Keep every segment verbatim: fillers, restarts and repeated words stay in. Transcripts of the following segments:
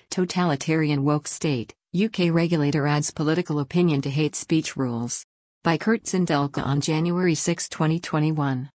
Totalitarian Woke State, U K regulator adds political opinion to hate speech rules. By Kurt Zindelka on January sixth, twenty twenty-one.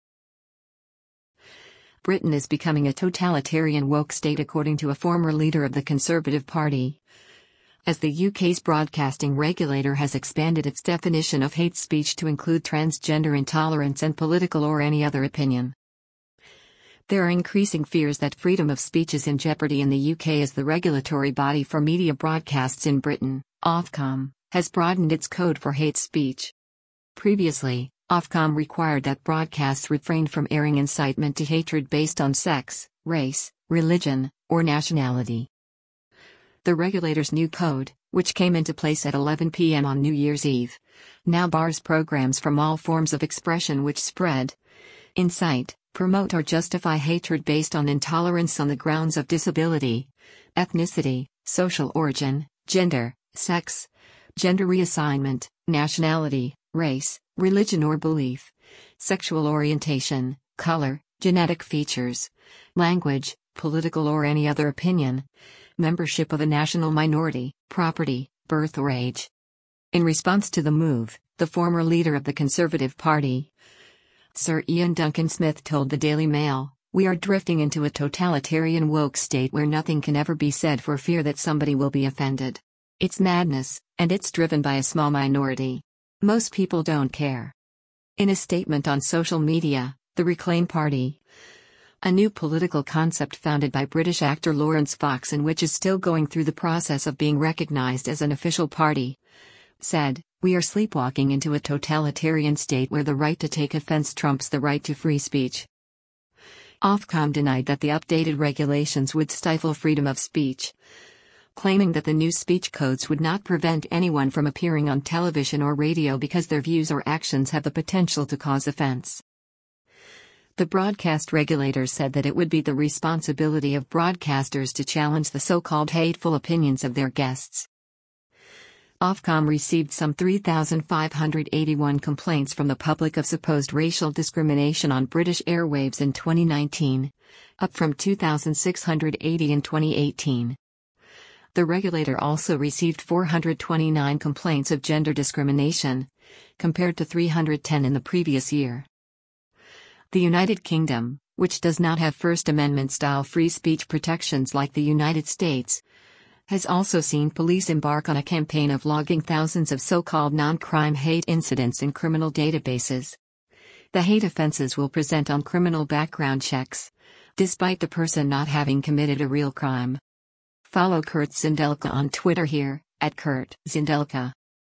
Britain is becoming a totalitarian woke state according to a former leader of the Conservative Party, as the U K's broadcasting regulator has expanded its definition of hate speech to include transgender intolerance and political or any other opinion. There are increasing fears that freedom of speech is in jeopardy in the U K as the regulatory body for media broadcasts in Britain, Ofcom, has broadened its code for hate speech. Previously, Ofcom required that broadcasts refrain from airing incitement to hatred based on sex, race, religion, or nationality. The regulator's new code, which came into place at eleven p m on New Year's Eve, now bars programs from all forms of expression which spread, incite, promote or justify hatred based on intolerance on the grounds of disability, ethnicity, social origin, gender, sex, gender reassignment, nationality, race, religion or belief, sexual orientation, color, genetic features, language, political or any other opinion, membership of a national minority, property, birth or age. In response to the move, the former leader of the Conservative Party, Sir Ian Duncan Smith, told the Daily Mail, "We are drifting into a totalitarian woke state where nothing can ever be said for fear that somebody will be offended. It's madness, and it's driven by a small minority. Most people don't care." In a statement on social media, the Reclaim Party, a new political concept founded by British actor Laurence Fox and which is still going through the process of being recognised as an official party, said, "We are sleepwalking into a totalitarian state where the right to take offence trumps the right to free speech." Ofcom denied that the updated regulations would stifle freedom of speech, claiming that the new speech codes would not prevent anyone from appearing on television or radio because their views or actions have the potential to cause offence. The broadcast regulator said that it would be the responsibility of broadcasters to challenge the so-called hateful opinions of their guests. Ofcom received some three thousand five hundred eighty-one complaints from the public of supposed racial discrimination on British airwaves in twenty nineteen, up from two thousand six hundred eighty in twenty eighteen. The regulator also received four hundred twenty-nine complaints of gender discrimination, compared to three hundred ten in the previous year. The United Kingdom, which does not have First Amendment-style free speech protections like the United States, has also seen police embark on a campaign of logging thousands of so-called non-crime hate incidents in criminal databases. The hate offenses will present on criminal background checks, despite the person not having committed a real crime. Follow Kurt Zindelka on Twitter here, at Kurt Zindelka.